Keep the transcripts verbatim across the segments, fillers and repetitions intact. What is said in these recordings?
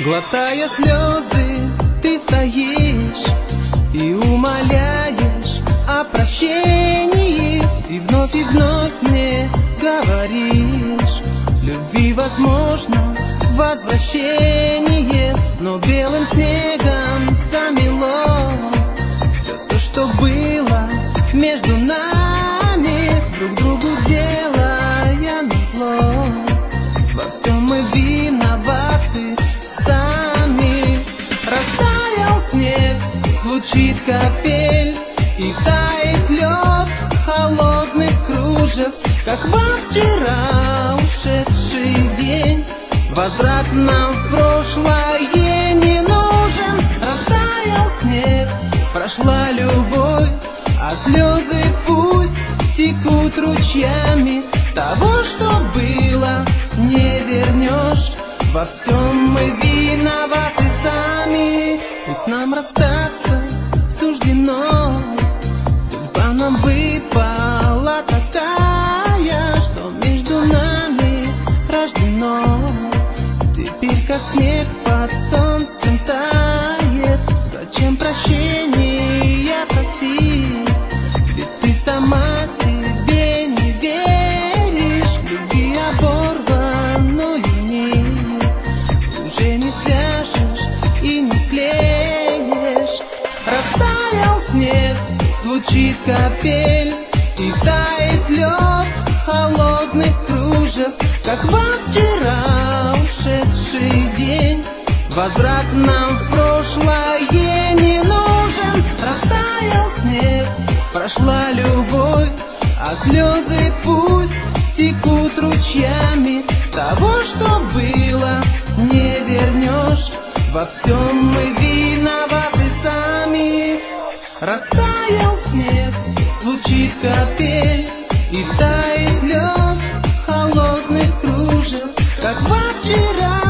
Глотая слезы, ты стоишь и умоляешь о прощении, и вновь и вновь мне говоришь: любви возможно возвращение, но белым снегом замело все то, что было между нами, друг другу делая назло. Во всем мы виноваты сами. Растаял снег, звучит капель, и тает лед холодных кружев, как во вчера ушедший день. Возврат нам в прошлое не нужен. Растаял снег, прошла любовь, а слезы пусть текут ручьями. Того, что было, не вернешь. Во всем мы виноваты сами. Пусть нам расстаться суждено. Судьба нам выпала такая, что между нами рождено. Теперь как снег под солнцем тает. Зачем прощения просить? Ведь ты сама себе не веришь. Любви оборванную нить уже не свяжешь и не склеишь. Растаял снег, звучит капель, и тает лед холодных кружев, как во вчера ушедший день. Возврат нам в прошлое не нужен. Растаял снег, прошла любовь, а слезы пусть текут ручьями. Того, что было, не вернешь. Во всем мы виноваты сами. Растаял снег, звучит капель, и тает лед холодных кружев, как во вчера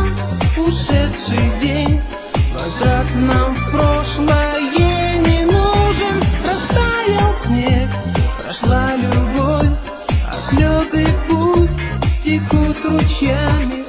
ушедший день. Возврат нам в прошлое не нужен. Растаял снег, прошла любовь, а слезы пусть текут ручьями.